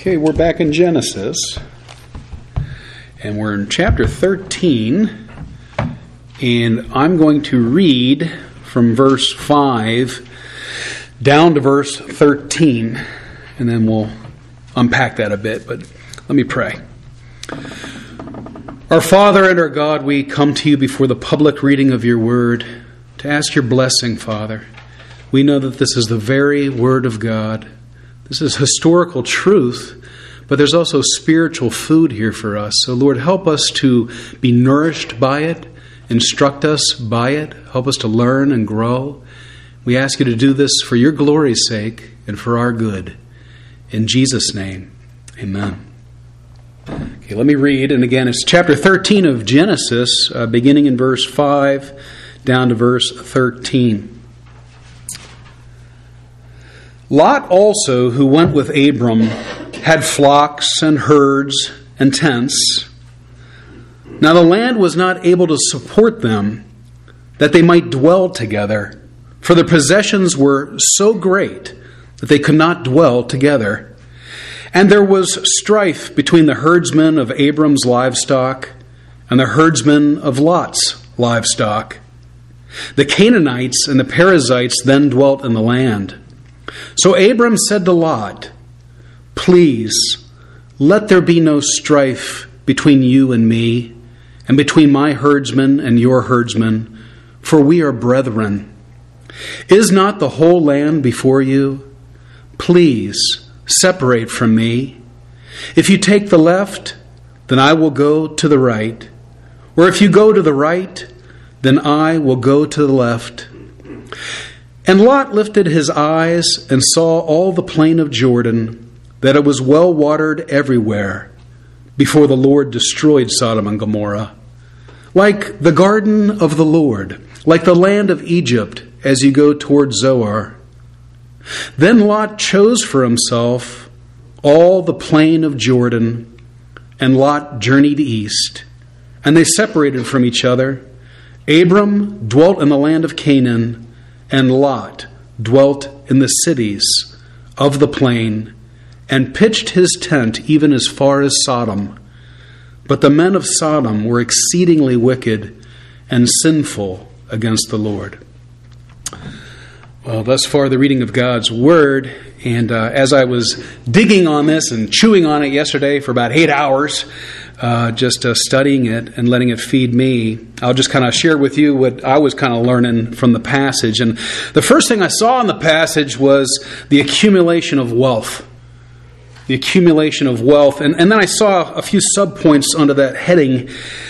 Okay, we're back in Genesis, and we're in chapter 13, and I'm going to read from verse 5 down to verse 13, and then we'll unpack that a bit, but let me pray. Our Father and our God, we come to you before the public reading of your word to ask your blessing, Father. We know that this is the very word of God. This is historical truth, but there's also spiritual food here for us. So, Lord, help us to be nourished by it. Instruct us by it. Help us to learn and grow. We ask you to do this for your glory's sake and for our good. In Jesus' name, amen. Okay, let me read. And again, it's chapter 13 of Genesis, beginning in verse 5 down to verse 13. Lot also, who went with Abram, had flocks and herds and tents. Now the land was not able to support them, that they might dwell together, for their possessions were so great that they could not dwell together. And there was strife between the herdsmen of Abram's livestock and the herdsmen of Lot's livestock. The Canaanites and the Perizzites then dwelt in the land. So Abram said to Lot, "Please, let there be no strife between you and me, and between my herdsmen and your herdsmen, for we are brethren. Is not the whole land before you? Please, separate from me. If you take the left, then I will go to the right. Or if you go to the right, then I will go to the left." And Lot lifted his eyes and saw all the plain of Jordan, that it was well watered everywhere, before the Lord destroyed Sodom and Gomorrah. Like the garden of the Lord, like the land of Egypt, as you go toward Zoar. Then Lot chose for himself all the plain of Jordan, and Lot journeyed east. And they separated from each other. Abram dwelt in the land of Canaan, and Lot dwelt in the cities of the plain, and pitched his tent even as far as Sodom. But the men of Sodom were exceedingly wicked and sinful against the Lord. Well, thus far the reading of God's Word, and as I was digging on this and chewing on it yesterday for about 8 hours, just studying it and letting it feed me, I'll just kind of share with you what I was kind of learning from the passage. And the first thing I saw in the passage was the accumulation of wealth. The accumulation of wealth. And then I saw a few subpoints under that heading.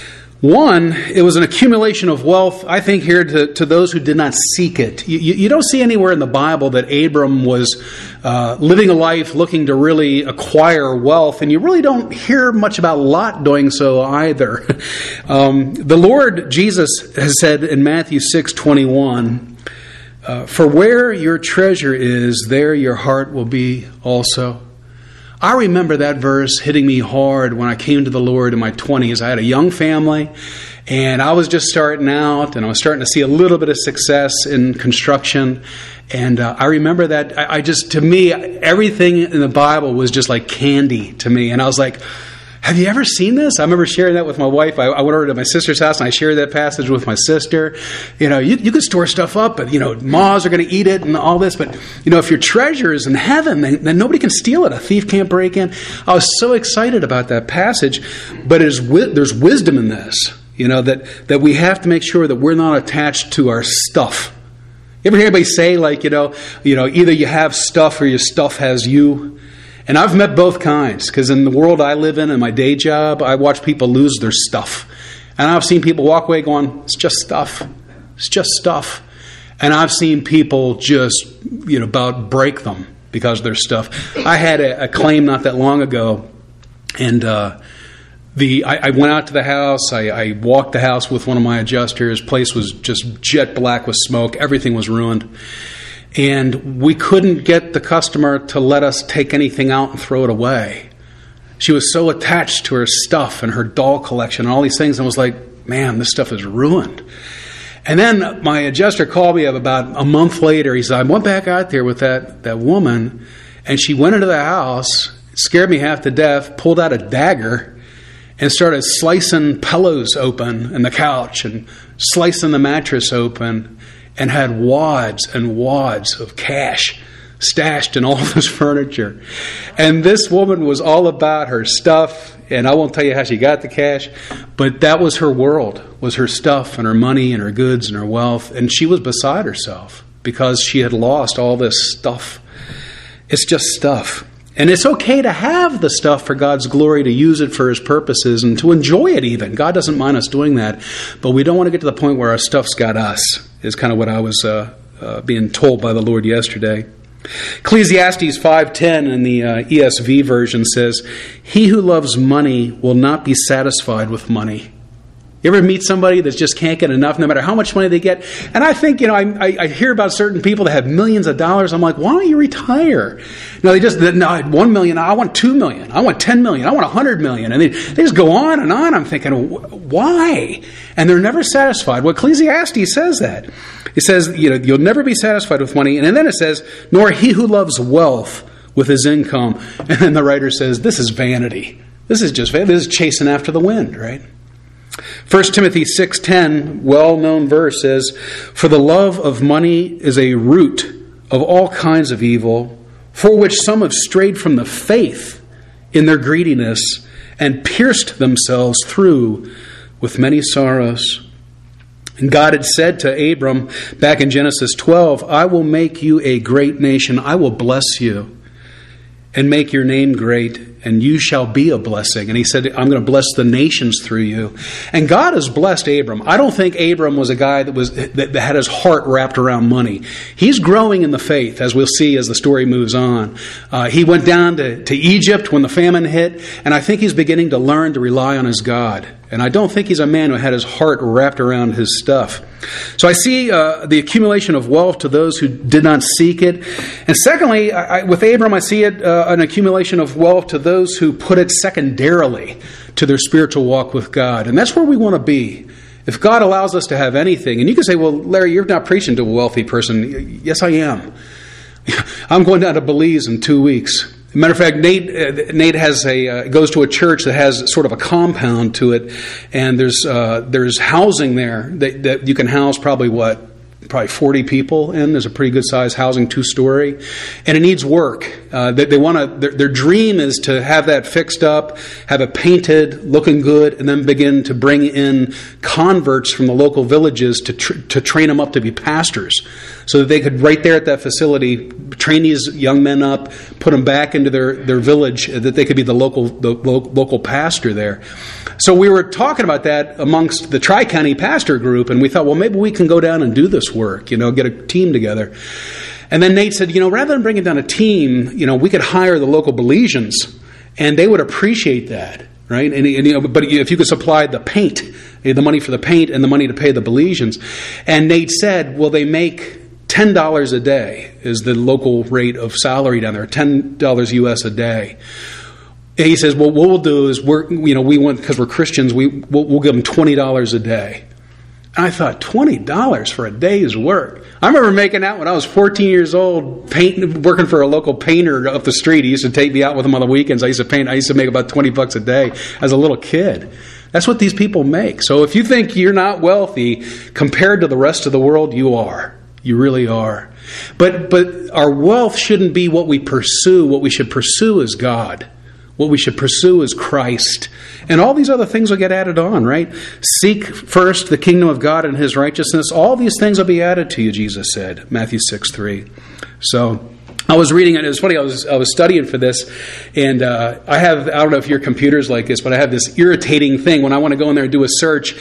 One, it was an accumulation of wealth, I think, here to those who did not seek it. You don't see anywhere in the Bible that Abram was living a life looking to really acquire wealth, and you really don't hear much about Lot doing so either. The Lord Jesus has said in Matthew 6:21, "For where your treasure is, there your heart will be also." I remember that verse hitting me hard when I came to the Lord in my 20s. I had a young family, and I was just starting out, and I was starting to see a little bit of success in construction. And I remember that to me, everything in the Bible was just like candy to me. And I was like, have you ever seen this? I remember sharing that with my wife. I went over to my sister's house and I shared that passage with my sister. You know, you could store stuff up, but, moths are going to eat it and all this. But, if your treasure is in heaven, then nobody can steal it. A thief can't break in. I was so excited about that passage. But there's wisdom in this, that we have to make sure that we're not attached to our stuff. You ever hear anybody say, like, either you have stuff or your stuff has you? And I've met both kinds, because in the world I live in my day job, I watch people lose their stuff. And I've seen people walk away going, it's just stuff. It's just stuff. And I've seen people just, about break them because of their stuff. I had a claim not that long ago, and I went out to the house. I walked the house with one of my adjusters. Place was just jet black with smoke. Everything was ruined. And we couldn't get the customer to let us take anything out and throw it away. She was so attached to her stuff and her doll collection and all these things. And I was like, man, this stuff is ruined. And then my adjuster called me up about a month later. He said, I went back out there with that woman, and she went into the house, scared me half to death, pulled out a dagger, and started slicing pillows open in the couch and slicing the mattress open, and had wads and wads of cash stashed in all this furniture. And this woman was all about her stuff, and I won't tell you how she got the cash, but that was her world, was her stuff and her money and her goods and her wealth, and she was beside herself because she had lost all this stuff. It's just stuff. And it's okay to have the stuff for God's glory, to use it for His purposes, and to enjoy it even. God doesn't mind us doing that, but we don't want to get to the point where our stuff's got us, is kind of what I was being told by the Lord yesterday. Ecclesiastes 5:10 in the ESV version says, "He who loves money will not be satisfied with money." You ever meet somebody that just can't get enough no matter how much money they get? And I think, I hear about certain people that have millions of dollars. I'm like, why don't you retire? No, I 1 million, I want 2 million, I want 10 million, I want 100 million. And they just go on and on. I'm thinking, why? And they're never satisfied. Well, Ecclesiastes says that. It says, you'll never be satisfied with money. And then it says, nor he who loves wealth with his income. And then the writer says, this is vanity. This is just vanity. This is chasing after the wind, right? 1 Timothy 6:10, well-known verse, says, "For the love of money is a root of all kinds of evil, for which some have strayed from the faith in their greediness and pierced themselves through with many sorrows." And God had said to Abram back in Genesis 12, "I will make you a great nation. I will bless you and make your name great, and you shall be a blessing." And He said, "I'm going to bless the nations through you." And God has blessed Abram. I don't think Abram was a guy that had his heart wrapped around money. He's growing in the faith, as we'll see as the story moves on. He went down to Egypt when the famine hit, and I think he's beginning to learn to rely on his God. And I don't think he's a man who had his heart wrapped around his stuff. So I see the accumulation of wealth to those who did not seek it. And secondly, with Abram, I see it an accumulation of wealth to those who put it secondarily to their spiritual walk with God. And that's where we want to be. If God allows us to have anything, and you can say, well, Larry, you're not preaching to a wealthy person. Yes, I am. I'm going down to Belize in 2 weeks. Matter of fact, Nate has goes to a church that has sort of a compound to it, and there's housing there that you can house probably 40 people in. There's a pretty good size housing, 2-story, and it needs work. They want to. Their dream is to have that fixed up, have it painted, looking good, and then begin to bring in converts from the local villages to train them up to be pastors, so that they could right there at that facility train these young men up, put them back into their village, that they could be the local pastor there. So we were talking about that amongst the Tri-County pastor group, and we thought, well, maybe we can go down and do this work, get a team together. And then Nate said, rather than bringing down a team, we could hire the local Belizeans, and they would appreciate that, right? But if you could supply the paint, the money for the paint and the money to pay the Belizeans. And Nate said, well, they make $10 a day is the local rate of salary down there, $10 US a day. And he says, well, what we'll do is we want, because we're Christians, we'll give them $20 a day. And I thought, $20 for a day's work. I remember making out when I was 14 years old, working for a local painter up the street. He used to take me out with him on the weekends. I used to paint. I used to make about $20 a day as a little kid. That's what these people make. So if you think you're not wealthy compared to the rest of the world, you are. You really are. But our wealth shouldn't be what we pursue. What we should pursue is God. What we should pursue is Christ. And all these other things will get added on, right? Seek first the kingdom of God and His righteousness. All these things will be added to you, Jesus said. Matthew 6:3. So I was reading it. It was funny. I was studying for this, and I don't know if your computer's like this, but I have this irritating thing when I want to go in there and do a search.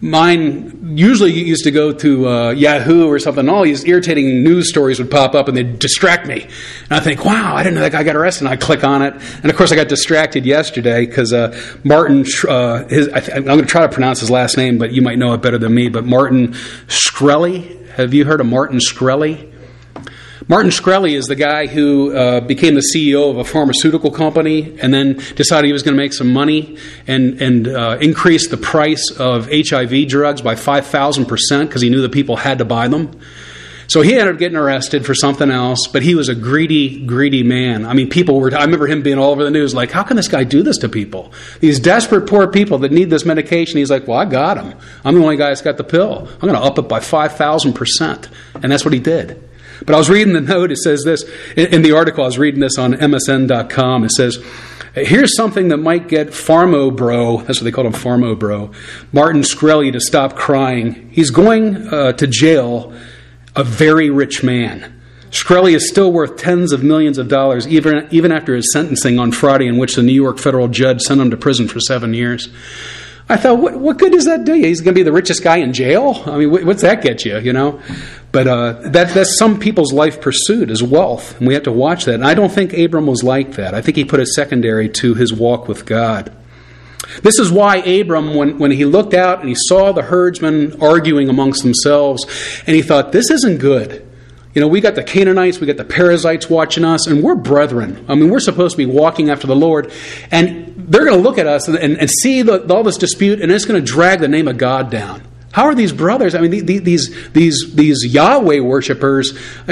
Mine usually used to go to Yahoo or something. All these irritating news stories would pop up and they'd distract me. And I think, wow, I didn't know that guy got arrested. And I click on it. And of course I got distracted yesterday because Martin, I'm going to try to pronounce his last name, but you might know it better than me. But Martin Shkreli. Have you heard of Martin Shkreli? Martin Shkreli is the guy who became the CEO of a pharmaceutical company and then decided he was going to make some money and increase the price of HIV drugs by 5,000% because he knew that people had to buy them. So he ended up getting arrested for something else, but he was a greedy, greedy man. I mean, I remember him being all over the news, like, how can this guy do this to people? These desperate, poor people that need this medication. He's like, well, I got him. I'm the only guy that's got the pill. I'm going to up it by 5,000%. And that's what he did. But I was reading the note. It says this, in the article, I was reading this on MSN.com. It says, here's something that might get Pharmo Bro, that's what they called him, Pharmo Bro, Martin Shkreli to stop crying. He's going to jail, a very rich man. Shkreli is still worth tens of millions of dollars, even after his sentencing on Friday, in which the New York federal judge sent him to prison for 7 years. I thought, what good does that do you? He's going to be the richest guy in jail? I mean, what's that get you, you know? But that's some people's life pursuit is wealth, and we have to watch that. And I don't think Abram was like that. I think he put it secondary to his walk with God. This is why Abram, when he looked out and he saw the herdsmen arguing amongst themselves, and he thought, this isn't good. You know, we got the Canaanites, we got the Perizzites watching us, and we're brethren. I mean, we're supposed to be walking after the Lord, and they're going to look at us and see all this dispute, and it's going to drag the name of God down. How are these brothers? I mean, these Yahweh worshipers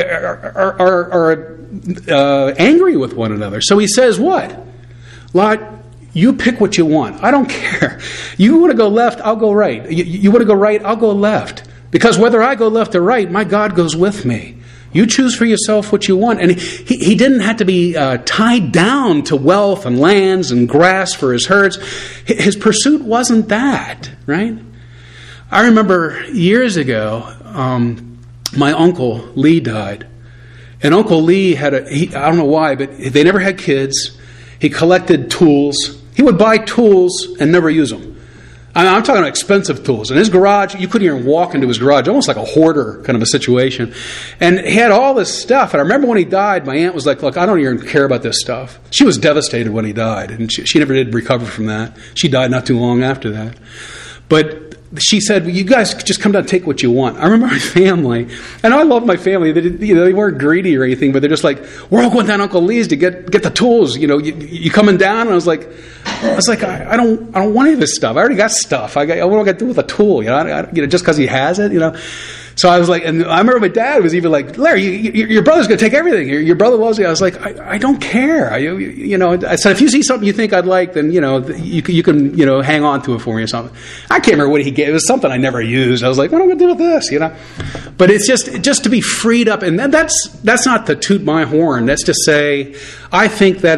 are angry with one another. So he says, what? Lot, you pick what you want. I don't care. You want to go left, I'll go right. You want to go right, I'll go left. Because whether I go left or right, my God goes with me. You choose for yourself what you want. And he didn't have to be tied down to wealth and lands and grass for his herds. His pursuit wasn't that, right? I remember years ago, my Uncle Lee died. And Uncle Lee I don't know why, but they never had kids. He collected tools. He would buy tools and never use them. I'm talking about expensive tools. In his garage, you couldn't even walk into his garage, almost like a hoarder kind of a situation. And he had all this stuff. And I remember when he died, my aunt was like, look, I don't even care about this stuff. She was devastated when he died, and she never did recover from that. She died not too long after that. But she said, well, you guys just come down and take what you want. I remember my family, and I love my family. They weren't greedy or anything, but they're just like, we're all going down Uncle Lee's to get the tools. You know, you coming down? And I was like, I don't want any of this stuff. I already got stuff. What do I got to do with a tool? You know, just because he has it. You know. So I was like, and I remember my dad was even like, Larry, your brother's going to take everything. Your brother loves you. I was like, I don't care. I said, if you see something you think I'd like, then, you can, hang on to it for me or something. I can't remember what he gave. It was something I never used. I was like, what am I going to do with this? You know, but it's just to be freed up. And that's not to toot my horn. That's to say, I think that's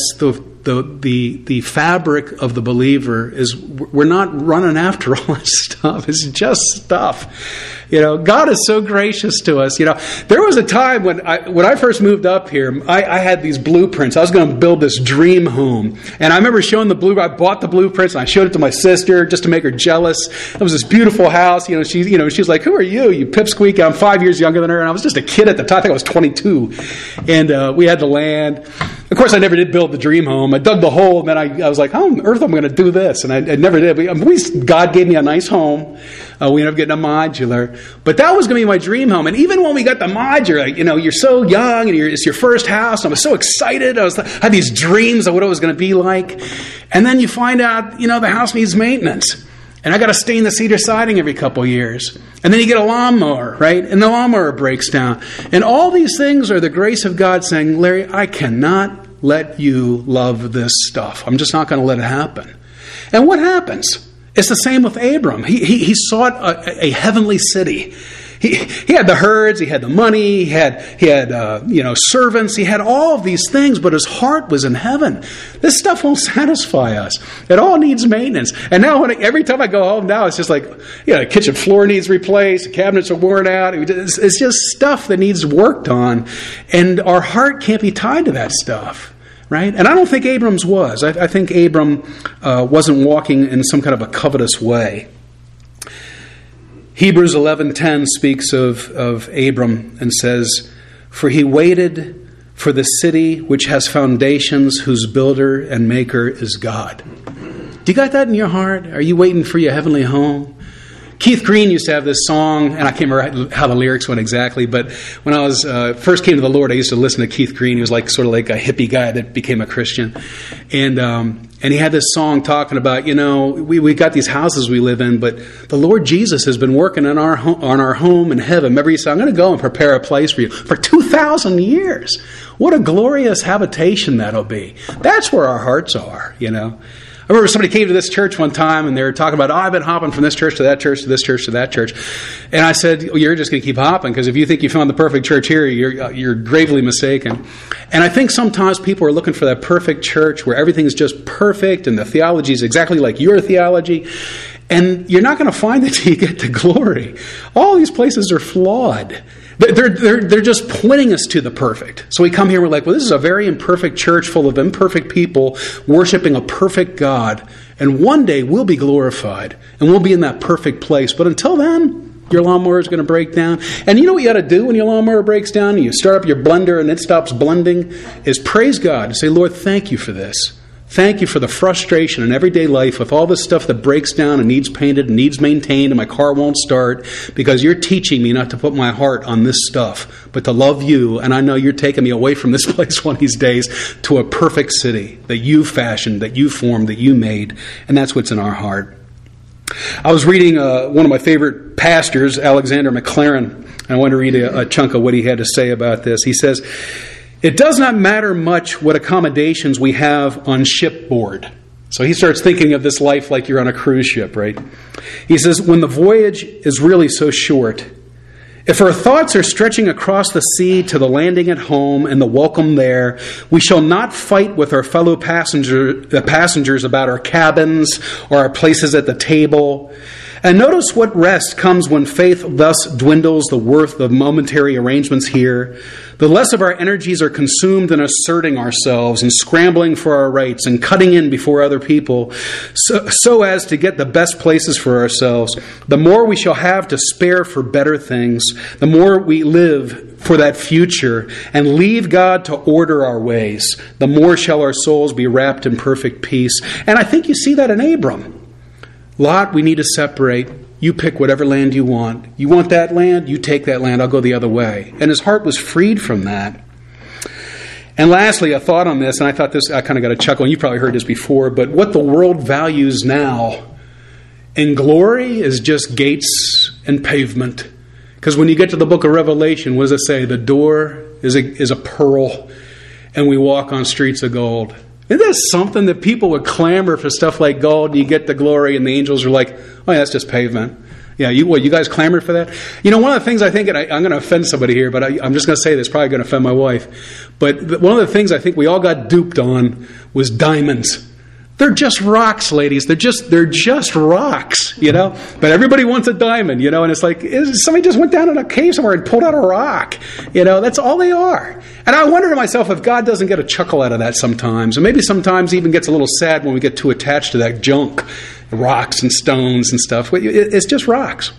the fabric of the believer is we're not running after all this stuff. It's just stuff. God is so gracious to us. There was a time when I first moved up here, I had these blueprints. I was going to build this dream home. And I remember showing I bought the blueprints and I showed it to my sister just to make her jealous. It was this beautiful house. She's like, who are you? You pipsqueak. I'm 5 years younger than her. And I was just a kid at the time. I think I was 22. And we had the land. Of course, I never did build the dream home. I dug the hole, and then I was like, how on earth am I going to do this? And I never did. God gave me a nice home. We ended up getting a modular. But that was going to be my dream home. And even when we got the modular, you're so young, and it's your first house. And I was so excited. I had these dreams of what it was going to be like. And then you find out, the house needs maintenance. And I got to stain the cedar siding every couple years. And then you get a lawnmower, right? And the lawnmower breaks down. And all these things are the grace of God saying, Larry, I cannot let you love this stuff. I'm just not going to let it happen. And what happens? It's the same with Abram. He sought a heavenly city. He had the herds, he had the money, he had servants, he had all of these things, but his heart was in heaven. This stuff won't satisfy us. It all needs maintenance. And now every time I go home now, it's just like, the kitchen floor needs replaced, the cabinets are worn out. It's just stuff that needs worked on, and our heart can't be tied to that stuff. Right? And I don't think Abram's was. I think Abram wasn't walking in some kind of a covetous way. Hebrews 11:10 speaks of Abram and says, for he waited for the city which has foundations, whose builder and maker is God. Do you got that in your heart? Are you waiting for your heavenly home? Keith Green used to have this song, and I can't remember how the lyrics went exactly, but when I was first came to the Lord, I used to listen to Keith Green. He was like sort of like a hippie guy that became a Christian. And he had this song talking about, we got these houses we live in, but the Lord Jesus has been working on our home in heaven. Remember, he said, I'm going to go and prepare a place for you for 2,000 years. What a glorious habitation that'll be. That's where our hearts are, I remember somebody came to this church one time and they were talking about, I've been hopping from this church to that church to this church to that church. And I said, you're just going to keep hopping, because if you think you found the perfect church here, you're gravely mistaken. And I think sometimes people are looking for that perfect church where everything's just perfect and the theology is exactly like your theology. And you're not going to find it till you get to glory. All these places are flawed. They're just pointing us to the perfect. So we come here, we're like, well, this is a very imperfect church full of imperfect people worshiping a perfect God. And one day we'll be glorified and we'll be in that perfect place. But until then, your lawnmower is going to break down. And you know what you got to do when your lawnmower breaks down and you start up your blender and it stops blending? Is praise God and say, Lord, thank you for this. Thank you for the frustration in everyday life with all this stuff that breaks down and needs painted and needs maintained and my car won't start, because you're teaching me not to put my heart on this stuff, but to love you. And I know you're taking me away from this place one of these days to a perfect city that you fashioned, that you formed, that you made. And that's what's in our heart. I was reading one of my favorite pastors, Alexander McLaren, and I want to read a chunk of what he had to say about this. He says, it does not matter much what accommodations we have on shipboard. So he starts thinking of this life like you're on a cruise ship, right? He says, when the voyage is really so short, if our thoughts are stretching across the sea to the landing at home and the welcome there, we shall not fight with our fellow passengers about our cabins or our places at the table. And notice what rest comes when faith thus dwindles the worth of momentary arrangements here. The less of our energies are consumed in asserting ourselves and scrambling for our rights and cutting in before other people so as to get the best places for ourselves. The more we shall have to spare for better things, the more we live for that future and leave God to order our ways, the more shall our souls be wrapped in perfect peace. And I think you see that in Abram. Lot, we need to separate. You pick whatever land you want. You want that land? You take that land. I'll go the other way. And his heart was freed from that. And lastly, a thought on this, and I thought this, I kind of got a chuckle, and you probably heard this before, but what the world values now in glory is just gates and pavement. Because when you get to the book of Revelation, what does it say? The door is a pearl, and we walk on streets of gold. Isn't that something that people would clamor for stuff like gold, and you get the glory, and the angels are like, oh, yeah, that's just pavement. Yeah, you guys clamored for that? One of the things I think, and I'm going to offend somebody here, but I'm just going to say this, probably going to offend my wife. But one of the things I think we all got duped on was diamonds. They're just rocks, ladies. They're just rocks, But everybody wants a diamond, and it's like somebody just went down in a cave somewhere and pulled out a rock. That's all they are. And I wonder to myself if God doesn't get a chuckle out of that sometimes, and maybe sometimes even gets a little sad when we get too attached to that junk, rocks and stones and stuff. It's just rocks,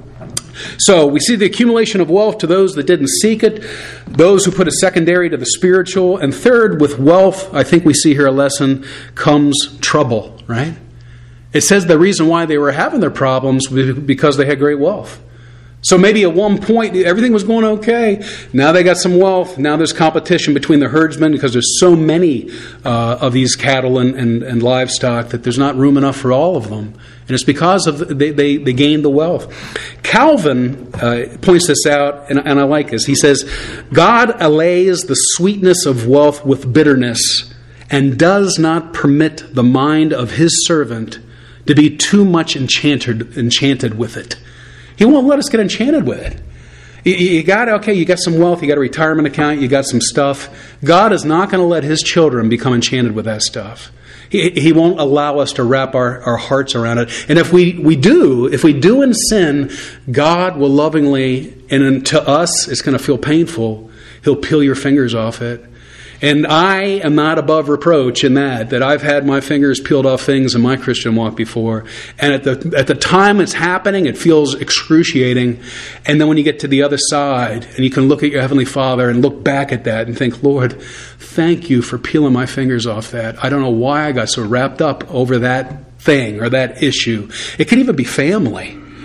So we see the accumulation of wealth to those that didn't seek it, those who put a secondary to the spiritual, and third, with wealth, I think we see here a lesson, comes trouble, right? It says the reason why they were having their problems was because they had great wealth. So maybe at one point everything was going okay. Now they got some wealth. Now there's competition between the herdsmen because there's so many of these cattle and livestock that there's not room enough for all of them. And it's because of they gained the wealth. Calvin points this out, and I like this. He says, God allays the sweetness of wealth with bitterness and does not permit the mind of his servant to be too much enchanted with it. He won't let us get enchanted with it. You got some wealth, you got a retirement account, you got some stuff. God is not going to let his children become enchanted with that stuff. He won't allow us to wrap our hearts around it. And if we do in sin, God will lovingly, and to us it's going to feel painful, he'll peel your fingers off it. And I am not above reproach in that I've had my fingers peeled off things in my Christian walk before. And at the time it's happening, it feels excruciating. And then when you get to the other side and you can look at your Heavenly Father and look back at that and think, Lord, thank you for peeling my fingers off that. I don't know why I got so wrapped up over that thing or that issue. It could even be family.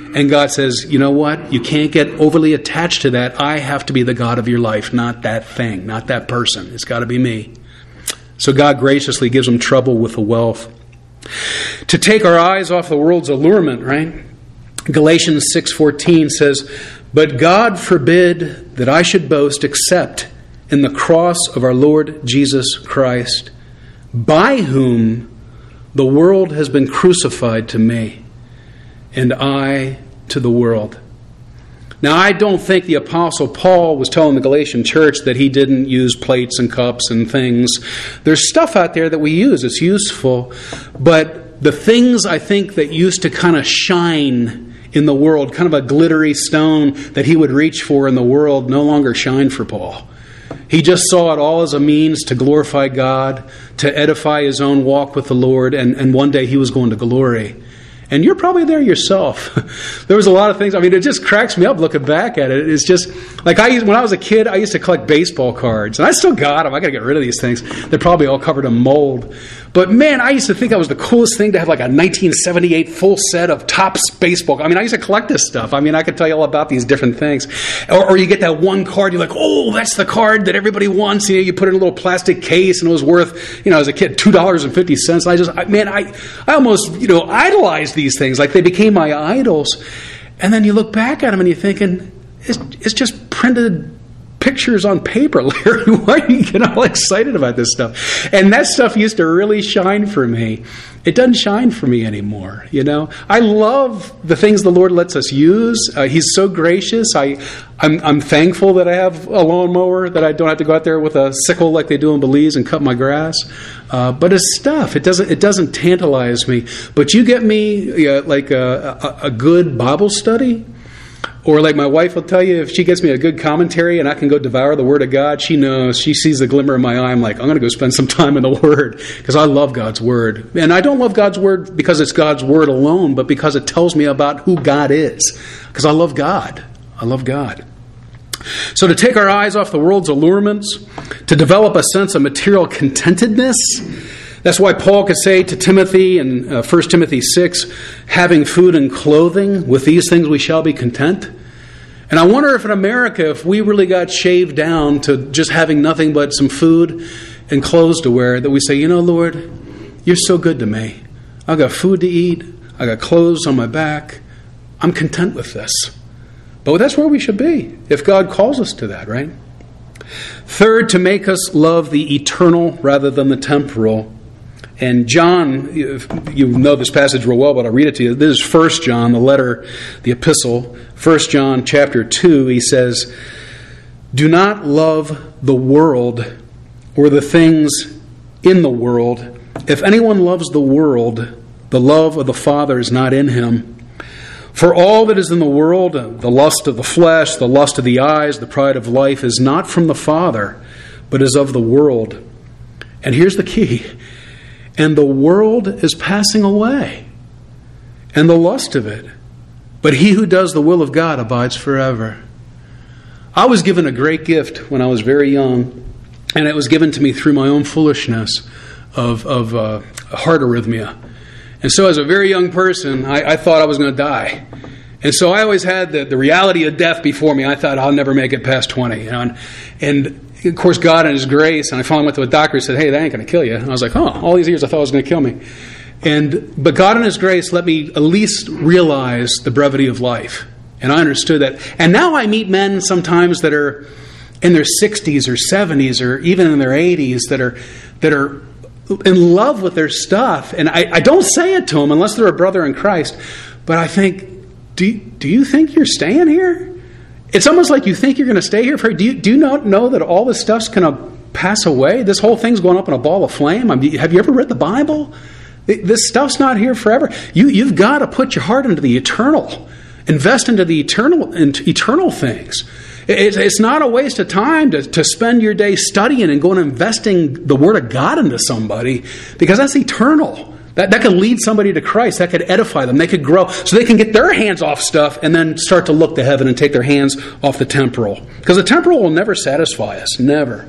And God says, you know what? You can't get overly attached to that. I have to be the God of your life, not that thing, not that person. It's got to be me. So God graciously gives them trouble with the wealth. To take our eyes off the world's allurement, right? Galatians 6:14 says, "But God forbid that I should boast except in the cross of our Lord Jesus Christ, by whom the world has been crucified to me, and I to the world." Now, I don't think the Apostle Paul was telling the Galatian church that he didn't use plates and cups and things. There's stuff out there that we use. It's useful. But the things, I think, that used to kind of shine in the world, kind of a glittery stone that he would reach for in the world, no longer shine for Paul. He just saw it all as a means to glorify God, to edify his own walk with the Lord, and one day he was going to glory. And you're probably there yourself. There was a lot of things. I mean, it just cracks me up looking back at it. It's just, like when I was a kid, I used to collect baseball cards. And I still got them. I got to get rid of these things. They're probably all covered in mold. But man, I used to think that was the coolest thing to have like a 1978 full set of Topps baseball. I mean, I used to collect this stuff. I mean, I could tell you all about these different things. Or you get that one card, you're like, oh, that's the card that everybody wants. You know, you put it in a little plastic case and it was worth, as a kid, $2.50. I almost, idolized these things. Like they became my idols. And then you look back at them and you're thinking, it's just printed pictures on paper, Larry. Why are you getting all excited about this stuff? And that stuff used to really shine for me. It doesn't shine for me anymore, I love the things the Lord lets us use. He's so gracious. I'm thankful that I have a lawnmower, that I don't have to go out there with a sickle like they do in Belize and cut my grass. But it's stuff. It doesn't tantalize me. But you get me like a good Bible study, or like my wife will tell you, if she gets me a good commentary and I can go devour the Word of God, she knows, she sees the glimmer in my eye. I'm like, I'm going to go spend some time in the Word, because I love God's Word. And I don't love God's Word because it's God's Word alone, but because it tells me about who God is. Because I love God. I love God. So to take our eyes off the world's allurements, to develop a sense of material contentedness, that's why Paul could say to Timothy in 1 Timothy 6, having food and clothing, with these things we shall be content. And I wonder if in America, if we really got shaved down to just having nothing but some food and clothes to wear, that we say, Lord, you're so good to me. I've got food to eat. I got clothes on my back. I'm content with this. But that's where we should be, if God calls us to that, right? Third, to make us love the eternal rather than the temporal. And John, you know this passage real well, but I'll read it to you. This is 1 John, the letter, the epistle. 1 John chapter 2, he says, "Do not love the world or the things in the world. If anyone loves the world, the love of the Father is not in him. For all that is in the world, the lust of the flesh, the lust of the eyes, the pride of life, is not from the Father, but is of the world." And here's the key. "And the world is passing away, and the lust of it. But he who does the will of God abides forever." I was given a great gift when I was very young, and it was given to me through my own foolishness of heart arrhythmia. And so as a very young person, I thought I was going to die. And so I always had the reality of death before me. I thought I'll never make it past 20. And of course, God in His grace, and I finally went to a doctor and said, "Hey, that ain't going to kill you." And I was like, all these years I thought it was going to kill me. But God in His grace let me at least realize the brevity of life. And I understood that. And now I meet men sometimes that are in their 60s or 70s or even in their 80s that are in love with their stuff. And I don't say it to them unless they're a brother in Christ. But I think, do you think you're staying here? It's almost like you think you're going to stay here for. Do you not know that all this stuff's going to pass away? This whole thing's going up in a ball of flame. Have you ever read the Bible? This stuff's not here forever. You've got to put your heart into the eternal. Invest into the eternal things. It's not a waste of time to spend your day studying and going and investing the Word of God into somebody, because that's eternal. That could lead somebody to Christ. That could edify them. They could grow so they can get their hands off stuff and then start to look to heaven and take their hands off the temporal. Because the temporal will never satisfy us. Never.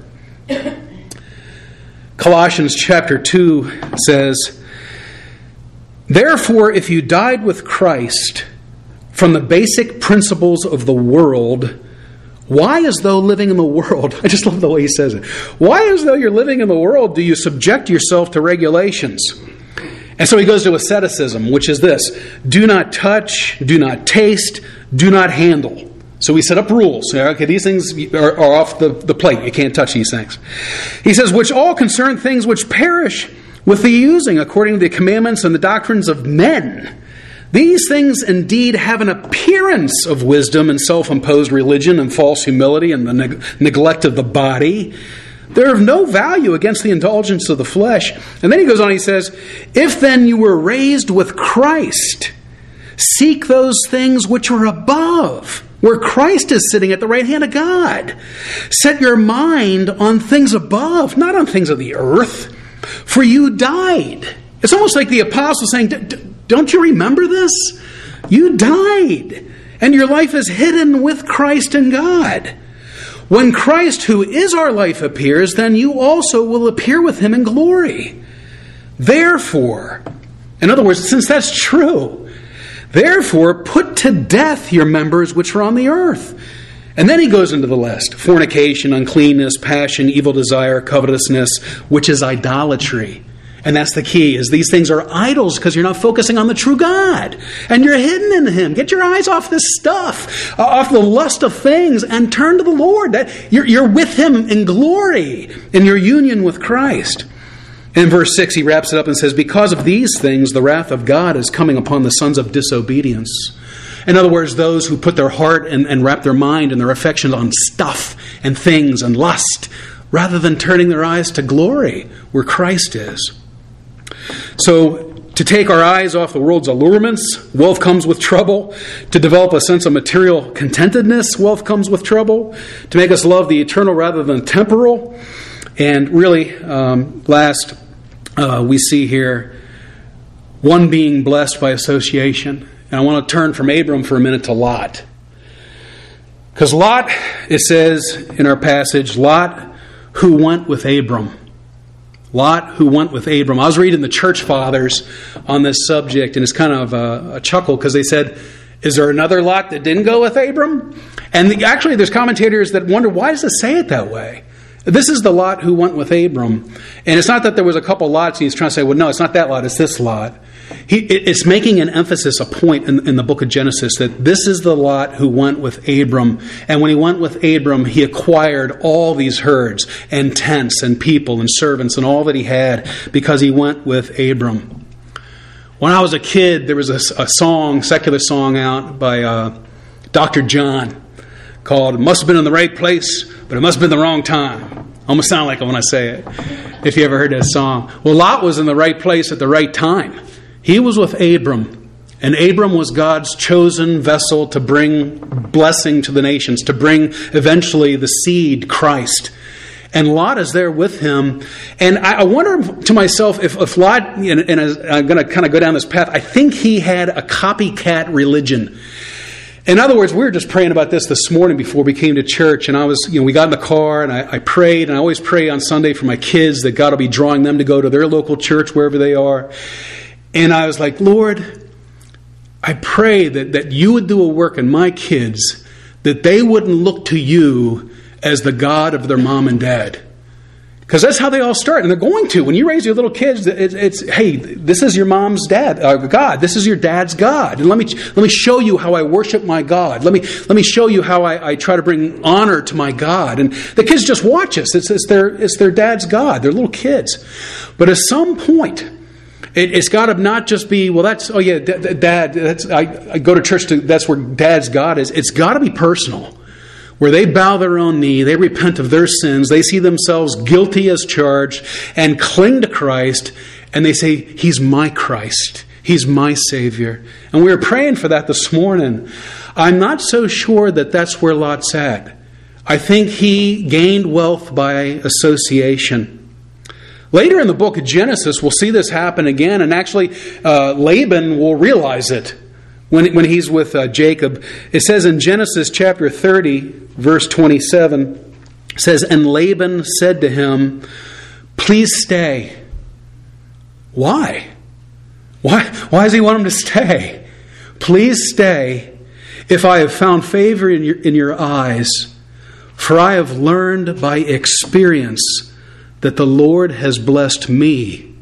Colossians chapter 2 says, "Therefore, if you died with Christ from the basic principles of the world. Why, as though living in the world, I just love the way he says it. Why, as though you're living in the world, do you subject yourself to regulations? And so he goes to asceticism, which is this: do not touch, do not taste, do not handle. So we set up rules. Okay, these things are off the plate. You can't touch these things. He says, which all concern things which perish with the using, according to the commandments and the doctrines of men. These things indeed have an appearance of wisdom and self-imposed religion and false humility and the neglect of the body. They're of no value against the indulgence of the flesh. And then he goes on, he says, if then you were raised with Christ, seek those things which are above, where Christ is sitting at the right hand of God. Set your mind on things above, not on things of the earth, for you died. It's almost like the apostle saying, don't you remember this? You died, and your life is hidden with Christ in God. When Christ, who is our life, appears, then you also will appear with him in glory. Therefore, in other words, since that's true, therefore put to death your members which are on the earth. And then he goes into the list: fornication, uncleanness, passion, evil desire, covetousness, which is idolatry. And that's the key, is these things are idols because you're not focusing on the true God. And you're hidden in him. Get your eyes off this stuff, off the lust of things, and turn to the Lord. You're with him in glory, in your union with Christ. In verse 6, he wraps it up and says, because of these things, the wrath of God is coming upon the sons of disobedience. In other words, those who put their heart and wrap their mind and their affections on stuff and things and lust, rather than turning their eyes to glory, where Christ is. So, to take our eyes off the world's allurements, wealth comes with trouble. To develop a sense of material contentedness, wealth comes with trouble. To make us love the eternal rather than temporal. And really, last, we see here one being blessed by association. And I want to turn from Abram for a minute to Lot. Because Lot, it says in our passage, Lot who went with Abram. Lot who went with Abram. I was reading the church fathers on this subject, and it's kind of a chuckle because they said, is there another Lot that didn't go with Abram? And actually there's commentators that wonder, why does it say it that way? This is the Lot who went with Abram. And it's not that there was a couple Lots and he's trying to say, well, no, it's not that Lot, it's this Lot. It's making an emphasis, a point in the book of Genesis, that this is the Lot who went with Abram. And when he went with Abram, he acquired all these herds and tents and people and servants and all that he had because he went with Abram. When I was a kid, there was a song, secular song out by Dr. John called Must Have Been in the Right Place, but it must have been the wrong time. Almost sound like it when I say it, if you ever heard that song. Well, Lot was in the right place at the right time. He was with Abram, and Abram was God's chosen vessel to bring blessing to the nations, to bring eventually the seed, Christ. And Lot is there with him. And I wonder to myself if Lot, and I'm going to kind of go down this path, I think he had a copycat religion. In other words, we were just praying about this morning before we came to church, and we got in the car, and I prayed, and I always pray on Sunday for my kids that God will be drawing them to go to their local church, wherever they are. And I was like, Lord, I pray that you would do a work in my kids, that they wouldn't look to you as the God of their mom and dad. Because that's how they all start, and they're going to. When you raise your little kids, it's hey, this is your mom's dad, God. This is your dad's God. And let me show you how I worship my God. Let me show you how I try to bring honor to my God. And the kids just watch us. It's their dad's God. They're little kids. But at some point, it's got to not just be, well, that's, oh yeah, dad, I go to church, that's where dad's God is. It's got to be personal, where they bow their own knee, they repent of their sins, they see themselves guilty as charged, and cling to Christ, and they say, He's my Christ. He's my Savior. And we were praying for that this morning. I'm not so sure that that's where Lot's at. I think he gained wealth by association. Later in the book of Genesis, we'll see this happen again, and actually Laban will realize it when he's with Jacob. It says in Genesis chapter 30, verse 27, it says, and Laban said to him, please stay. Why? Why does he want him to stay? Please stay, if I have found favor in your eyes, for I have learned by experience that the Lord has blessed me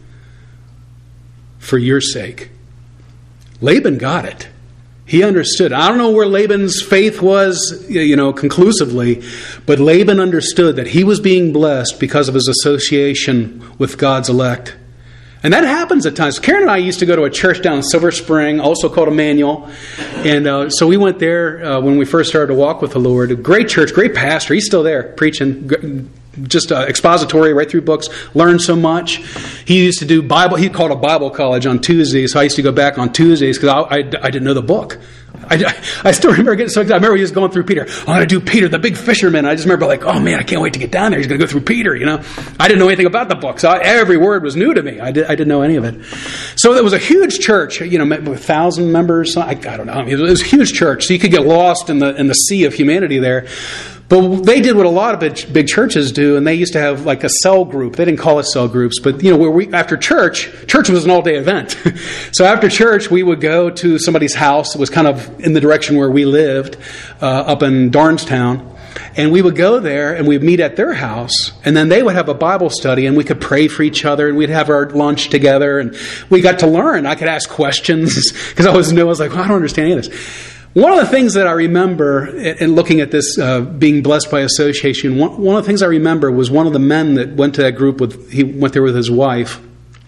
for your sake." Laban got it. He understood. I don't know where Laban's faith was, conclusively, but Laban understood that he was being blessed because of his association with God's elect. And that happens at times. Karen and I used to go to a church down in Silver Spring, also called Emmanuel. And so we went there when we first started to walk with the Lord. A great church, great pastor. He's still there preaching, just expository right through books. Learned so much. He used to do Bible. He called a Bible college on Tuesdays. So I used to go back on Tuesdays because I didn't know the book. I still remember getting so excited. I remember he was going through Peter. I'm going to do Peter, the big fisherman. I just remember oh man, I can't wait to get down there. He's going to go through Peter, I didn't know anything about the book. So every word was new to me. I didn't know any of it. So it was a huge church, with 1,000 members. I don't know. It was a huge church. So you could get lost in the sea of humanity there. But they did what a lot of big churches do, and they used to have like a cell group. They didn't call it cell groups, but where after church was an all-day event. So after church, we would go to somebody's house. It was kind of in the direction where we lived, up in Darnestown. And we would go there, and we'd meet at their house, and then they would have a Bible study, and we could pray for each other, and we'd have our lunch together, and we got to learn. I could ask questions, because I was like, I don't understand any of this. One of the things that I remember in looking at this being blessed by association, one of the things I remember was one of the men that went to that group he went there with his wife,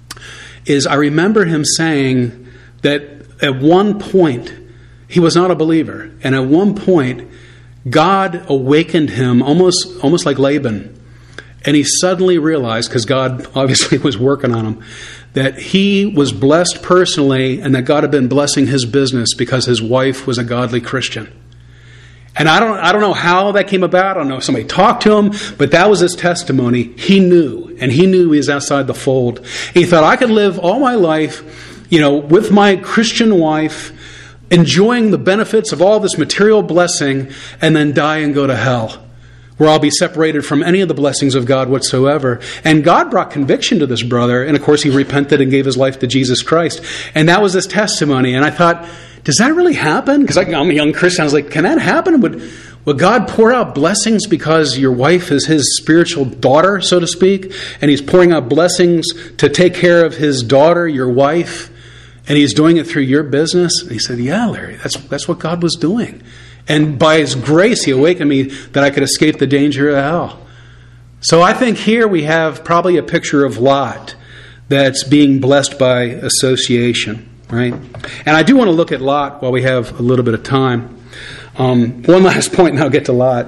is I remember him saying that at one point, he was not a believer, and at one point, God awakened him almost like Laban, and he suddenly realized, because God obviously was working on him, that he was blessed personally and that God had been blessing his business because his wife was a godly Christian. And I don't know how that came about. I don't know if somebody talked to him, but that was his testimony. He knew, and he knew he was outside the fold. He thought, I could live all my life, with my Christian wife, enjoying the benefits of all this material blessing, and then die and go to hell, where I'll be separated from any of the blessings of God whatsoever. And God brought conviction to this brother. And of course, he repented and gave his life to Jesus Christ. And that was his testimony. And I thought, does that really happen? Because I'm a young Christian. I was like, can that happen? Would God pour out blessings because your wife is his spiritual daughter, so to speak? And he's pouring out blessings to take care of his daughter, your wife? And he's doing it through your business? And he said, yeah, Larry, that's what God was doing. And by his grace, he awakened me that I could escape the danger of hell. So I think here we have probably a picture of Lot that's being blessed by association, right? And I do want to look at Lot while we have a little bit of time. One last point, and I'll get to Lot.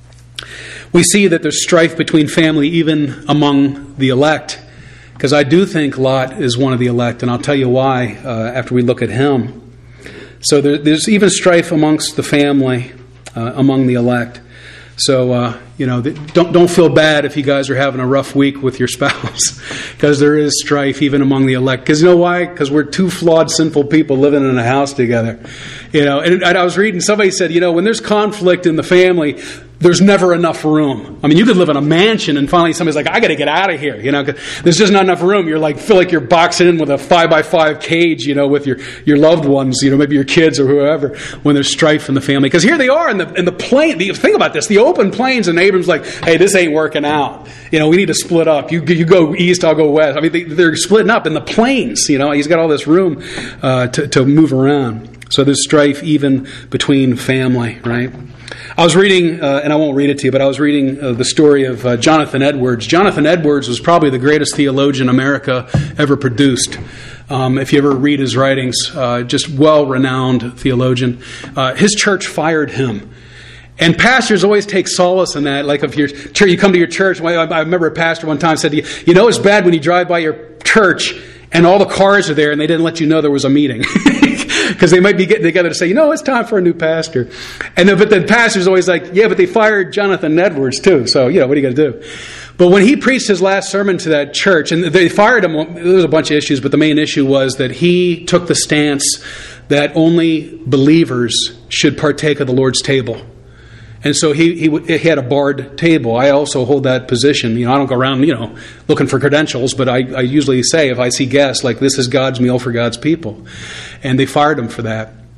We see that there's strife between family even among the elect, because I do think Lot is one of the elect, and I'll tell you why after we look at him. So there's even strife amongst the family, among the elect. So, don't feel bad if you guys are having a rough week with your spouse, because there is strife even among the elect. Because you know why? Because we're two flawed, sinful people living in a house together. And I was reading, somebody said, when there's conflict in the family, there's never enough room. I mean, you could live in a mansion and finally somebody's like, I got to get out of here. There's just not enough room. You're feel like you're boxed in with a 5x5 cage, with your loved ones, maybe your kids or whoever, when there's strife in the family. Because here they are in the plain. Think about this, the open plains, and Abram's like, hey, this ain't working out. We need to split up. You go east, I'll go west. I mean, they're splitting up in the plains. He's got all this room to move around. So there's strife even between family, right? I was reading, and I won't read it to you, but I was reading the story of Jonathan Edwards. Jonathan Edwards was probably the greatest theologian America ever produced. If you ever read his writings, just well-renowned theologian. His church fired him. And pastors always take solace in that. Like if you come to your church, I remember a pastor one time said, it's bad when you drive by your church and all the cars are there and they didn't let you know there was a meeting. Because they might be getting together to say, it's time for a new pastor. But the pastor's always like, yeah, but they fired Jonathan Edwards too. So, what are you going to do? But when he preached his last sermon to that church, and they fired him, there was a bunch of issues, but the main issue was that he took the stance that only believers should partake of the Lord's table. And so he had a barred table. I also hold that position. I don't go around, looking for credentials, but I usually say if I see guests, like, this is God's meal for God's people. And they fired him for that.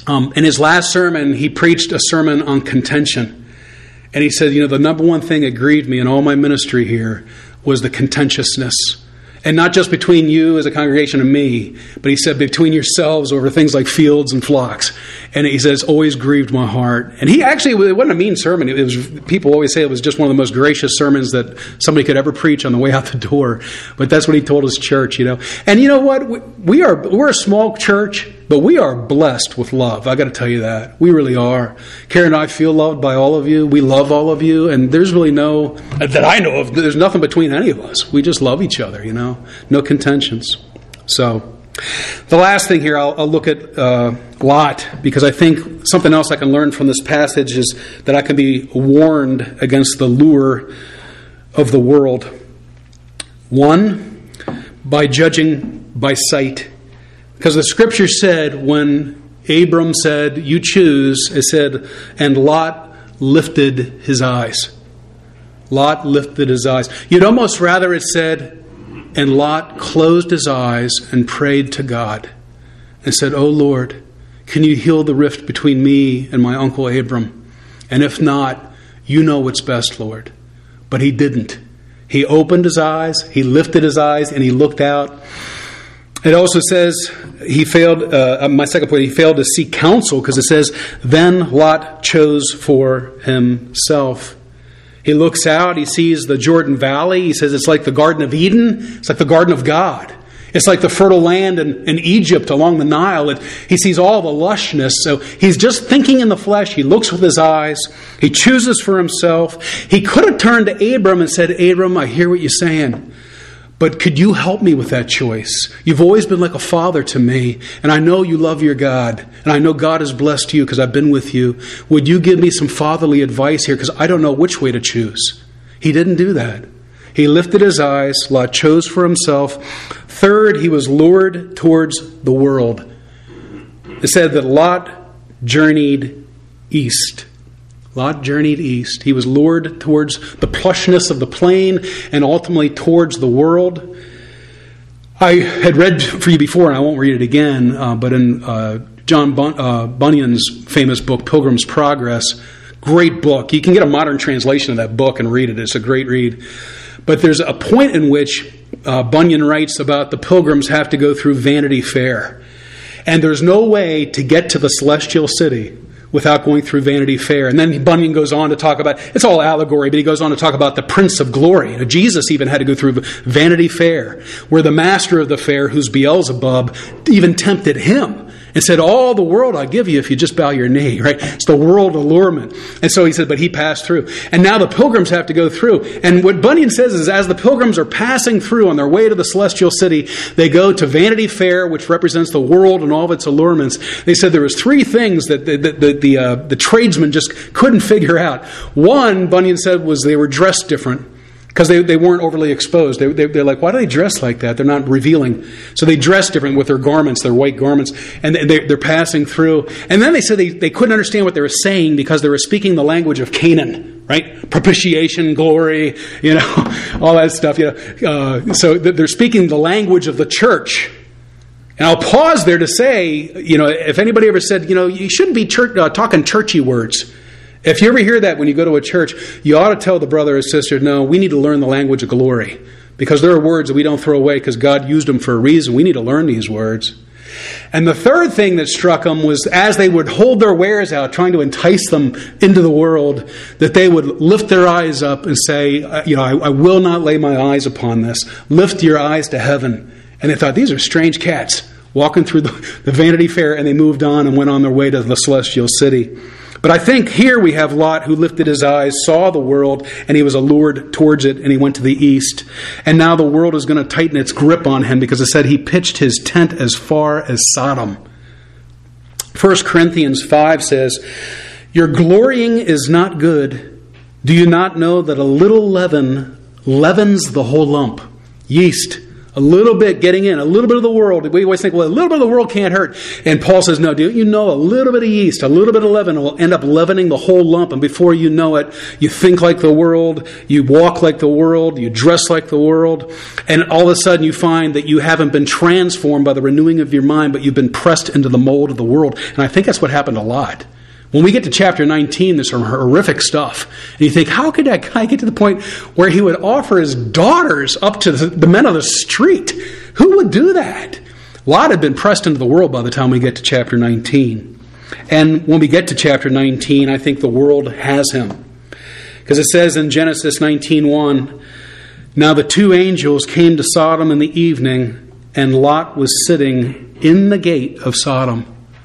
In his last sermon, he preached a sermon on contention. And he said, the number one thing that grieved me in all my ministry here was the contentiousness. And not just between you as a congregation and me, but he said between yourselves over things like fields and flocks. And he says, always grieved my heart. And he actually, it wasn't a mean sermon. It was, people always say it was just one of the most gracious sermons that somebody could ever preach on the way out the door. But that's what he told his church, And you know what? We're a small church, but we are blessed with love. I got to tell you that. We really are. Karen and I feel loved by all of you. We love all of you. And there's really that I know of, there's nothing between any of us. We just love each other, No contentions. So, the last thing here, I'll look at Lot, because I think something else I can learn from this passage is that I can be warned against the lure of the world. 1, by judging by sight. Because the scripture said when Abram said, you choose, it said, and Lot lifted his eyes. Lot lifted his eyes. You'd almost rather it said, and Lot closed his eyes and prayed to God and said, "Oh Lord, can you heal the rift between me and my uncle Abram? And if not, you know what's best, Lord." But he didn't. He opened his eyes, he lifted his eyes, and he looked out. It also says he failed, my second point, he failed to seek counsel, because it says, then Lot chose for himself. He looks out, he sees the Jordan Valley. He says it's like the Garden of Eden. It's like the Garden of God. It's like the fertile land in Egypt along the Nile. He sees all the lushness. So he's just thinking in the flesh. He looks with his eyes. He chooses for himself. He could have turned to Abram and said, "Abram, I hear what you're saying, but could you help me with that choice? You've always been like a father to me, and I know you love your God, and I know God has blessed you because I've been with you. Would you give me some fatherly advice here, because I don't know which way to choose?" He didn't do that. He lifted his eyes. Lot chose for himself. Third, he was lured towards the world. It said that Lot journeyed east. Lot journeyed east. He was lured towards the plushness of the plain and ultimately towards the world. I had read for you before, and I won't read it again, but in John Bunyan's famous book, Pilgrim's Progress, great book. You can get a modern translation of that book and read it. It's a great read. But there's a point in which Bunyan writes about the pilgrims have to go through Vanity Fair. And there's no way to get to the celestial city without going through Vanity Fair. And then Bunyan goes on to talk about, it's all allegory, but he goes on to talk about the Prince of Glory. Jesus even had to go through Vanity Fair, where the master of the fair, who's Beelzebub, even tempted him and said, "All the world I'll give you if you just bow your knee," right? It's the world allurement. And so he said, but he passed through. And now the pilgrims have to go through. And what Bunyan says is, as the pilgrims are passing through on their way to the celestial city, they go to Vanity Fair, which represents the world and all of its allurements. They said there was three things that the tradesmen just couldn't figure out. One, Bunyan said, was they were dressed different, because they weren't overly exposed. They're like, why do they dress like that? They're not revealing. So they dress different with their garments, their white garments, and they're passing through. And then they said they couldn't understand what they were saying because they were speaking the language of Canaan, right? Propitiation, glory, all that stuff. So they're speaking the language of the church. And I'll pause there to say, if anybody ever said, you shouldn't be talking churchy words. If you ever hear that when you go to a church, you ought to tell the brother or sister, no, we need to learn the language of glory. Because there are words that we don't throw away because God used them for a reason. We need to learn these words. And the third thing that struck them was, as they would hold their wares out, trying to entice them into the world, that they would lift their eyes up and say, I will not lay my eyes upon this. Lift your eyes to heaven. And they thought, these are strange cats walking through the Vanity Fair, and they moved on and went on their way to the celestial city. But I think here we have Lot, who lifted his eyes, saw the world, and he was allured towards it, and he went to the east. And now the world is going to tighten its grip on him, because it said he pitched his tent as far as Sodom. 1 Corinthians 5 says, "Your glorying is not good. Do you not know that a little leaven leavens the whole lump? Yeast, A little bit getting in, a little bit of the world. We always think, well, a little bit of the world can't hurt. And Paul says, no, do you know a little bit of yeast, a little bit of leaven will end up leavening the whole lump. And before you know it, you think like the world, you walk like the world, you dress like the world. And all of a sudden you find that you haven't been transformed by the renewing of your mind, but you've been pressed into the mold of the world. And I think that's what happened a lot. When we get to chapter 19, there's some horrific stuff. And you think, how could that guy get to the point where he would offer his daughters up to the men of the street? Who would do that? Lot had been pressed into the world by the time we get to chapter 19. And when we get to chapter 19, I think the world has him. Because it says in Genesis 19:1, now the two angels came to Sodom in the evening, and Lot was sitting in the gate of Sodom.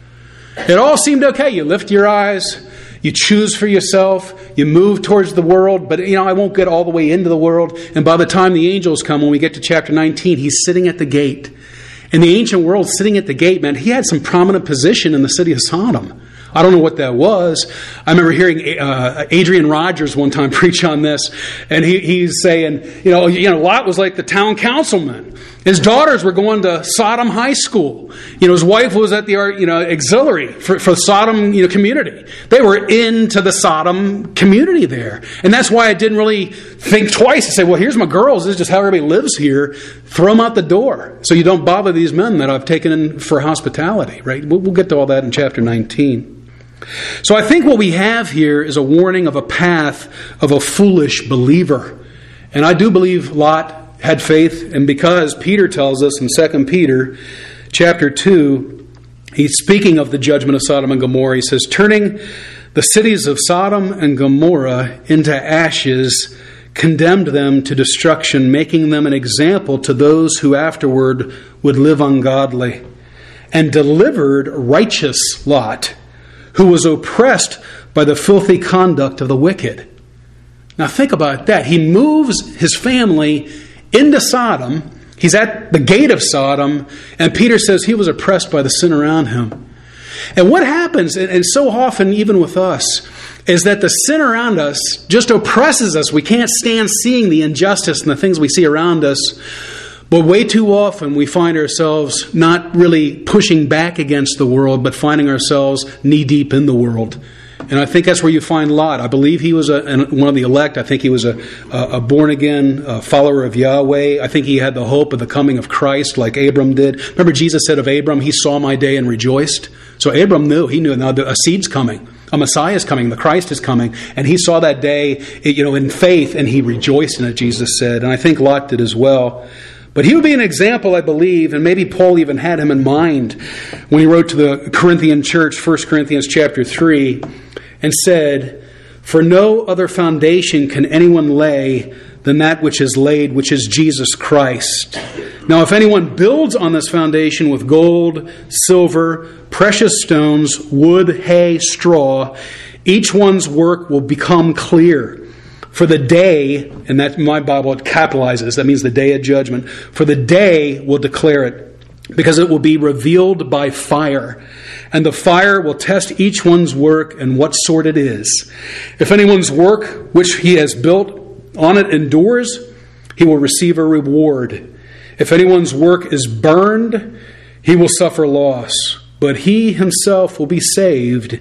It all seemed okay. You lift your eyes, you choose for yourself, you move towards the world, but I won't get all the way into the world. And by the time the angels come, when we get to chapter 19, he's sitting at the gate. In the ancient world, sitting at the gate meant he had some prominent position in the city of Sodom. I don't know what that was. I remember hearing Adrian Rogers one time preach on this, and he's saying, Lot was like the town councilman. His daughters were going to Sodom High School. His wife was at the auxiliary for Sodom community. They were into the Sodom community there. And that's why I didn't really think twice to say, well, here's my girls. This is just how everybody lives here. Throw them out the door so you don't bother these men that I've taken in for hospitality, right? We'll get to all that in chapter 19. So I think what we have here is a warning of a path of a foolish believer. And I do believe Lot had faith, and because Peter tells us in 2 Peter chapter 2, he's speaking of the judgment of Sodom and Gomorrah. He says, turning the cities of Sodom and Gomorrah into ashes, condemned them to destruction, making them an example to those who afterward would live ungodly, and delivered righteous Lot, who was oppressed by the filthy conduct of the wicked. Now think about that. He moves his family into Sodom. He's at the gate of Sodom, and Peter says he was oppressed by the sin around him. And what happens, and so often even with us, is that the sin around us just oppresses us. We can't stand seeing the injustice and the things we see around us. But way too often we find ourselves not really pushing back against the world, but finding ourselves knee-deep in the world. And I think that's where you find Lot. I believe he was one of the elect. I think he was a born-again follower of Yahweh. I think he had the hope of the coming of Christ like Abram did. Remember Jesus said of Abram, he saw my day and rejoiced. So Abram knew. He knew now a seed's coming. A Messiah is coming. The Christ is coming. And he saw that day in faith, and he rejoiced in it, Jesus said. And I think Lot did as well. But he would be an example, I believe, and maybe Paul even had him in mind when he wrote to the Corinthian church, 1 Corinthians chapter 3, and said, for no other foundation can anyone lay than that which is laid, which is Jesus Christ. Now, if anyone builds on this foundation with gold, silver, precious stones, wood, hay, straw, each one's work will become clear. For the day, and that in my Bible it capitalizes, that means the day of judgment. For the day will declare it, because it will be revealed by fire. And the fire will test each one's work and what sort it is. If anyone's work which he has built on it endures, he will receive a reward. If anyone's work is burned, he will suffer loss. But he himself will be saved,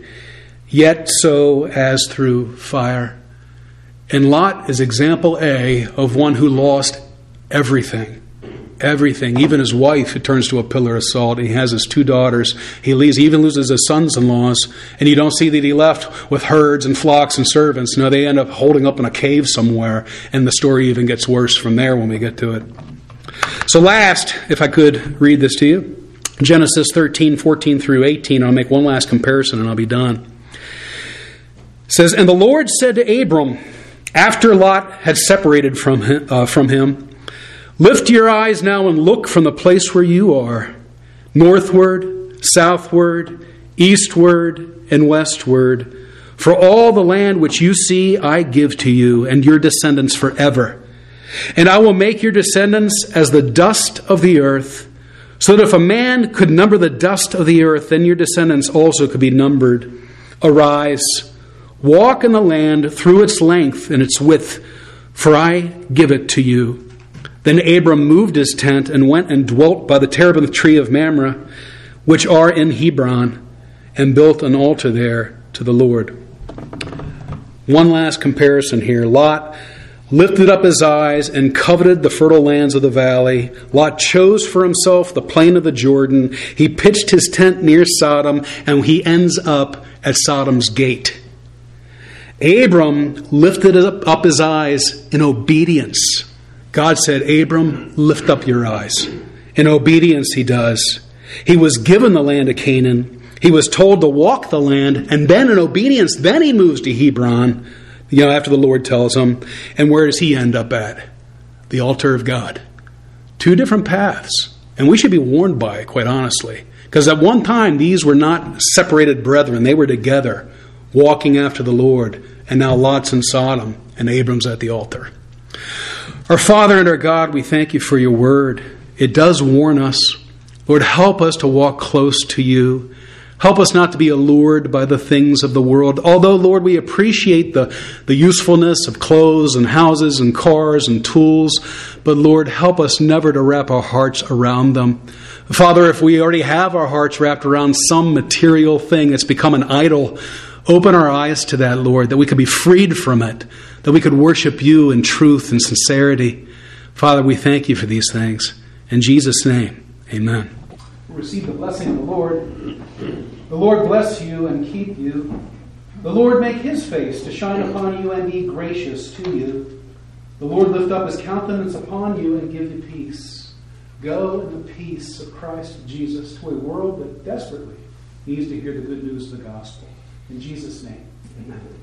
yet so as through fire. And Lot is example A of one who lost everything. Everything. Even his wife, who turns to a pillar of salt. He has his 2 daughters. He leaves. He even loses his sons-in-laws. And you don't see that he left with herds and flocks and servants. No, they end up holding up in a cave somewhere. And the story even gets worse from there when we get to it. So last, if I could read this to you. Genesis 13, 14 through 18. I'll make one last comparison and I'll be done. It says, and the Lord said to Abram, after Lot had separated from him, lift your eyes now and look from the place where you are, northward, southward, eastward, and westward. For all the land which you see I give to you and your descendants forever. And I will make your descendants as the dust of the earth, so that if a man could number the dust of the earth, then your descendants also could be numbered. Arise, walk in the land through its length and its width, for I give it to you. Then Abram moved his tent and went and dwelt by the terebinth tree of Mamre, which are in Hebron, and built an altar there to the Lord. One last comparison here. Lot lifted up his eyes and coveted the fertile lands of the valley. Lot chose for himself the plain of the Jordan. He pitched his tent near Sodom, and he ends up at Sodom's gate. Abram lifted up his eyes in obedience. God said, Abram, lift up your eyes. In obedience he does. He was given the land of Canaan. He was told to walk the land, and then in obedience, then he moves to Hebron, after the Lord tells him. And where does he end up at? The altar of God. Two different paths. And we should be warned by it, quite honestly. Because at one time, these were not separated brethren. They were together, walking after the Lord. And now Lot's in Sodom, and Abram's at the altar. Our Father and our God, we thank you for your word. It does warn us. Lord, help us to walk close to you. Help us not to be allured by the things of the world. Although, Lord, we appreciate the usefulness of clothes and houses and cars and tools. But, Lord, help us never to wrap our hearts around them. Father, if we already have our hearts wrapped around some material thing that's become an idol, open our eyes to that, Lord, that we could be freed from it, that we could worship you in truth and sincerity. Father, we thank you for these things. In Jesus' name, amen. Receive the blessing of the Lord. The Lord bless you and keep you. The Lord make his face to shine upon you and be gracious to you. The Lord lift up his countenance upon you and give you peace. Go in the peace of Christ Jesus to a world that desperately needs to hear the good news of the gospel. In Jesus' name, amen.